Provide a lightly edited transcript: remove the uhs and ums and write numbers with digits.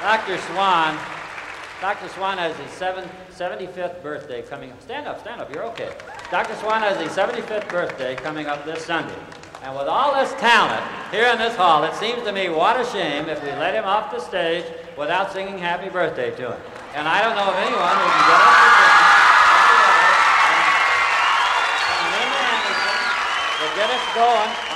Dr. Swan. Dr. Swan has his 75th birthday coming up. Stand up, you're okay. Dr. Swan has his 75th birthday coming up this Sunday. And with all this talent here in this hall, it seems to me what a shame if we let him off the stage without singing happy birthday to him. And I don't know of anyone who can get up to sing. And Linda Anderson will get us going.